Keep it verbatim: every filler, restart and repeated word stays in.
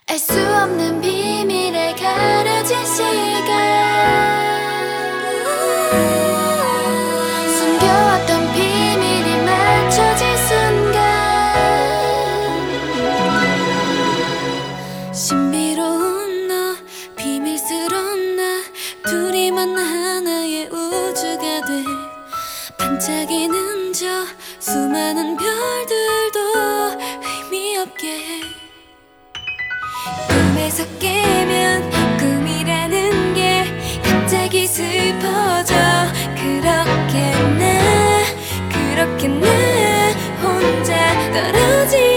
알 수 없는 비밀에 가려진 시간, 숨겨왔던 비밀이 맞춰진 순간, 신비로운 너, 비밀스러운 나, 둘이만 하나의 우주가 돼 반짝이는 저 수많은 별들도 의미 없게 해. 꿈에서 깨면 꿈이라는 게 갑자기 슬퍼져. 그렇게 나 그렇게 나 혼자 떨어지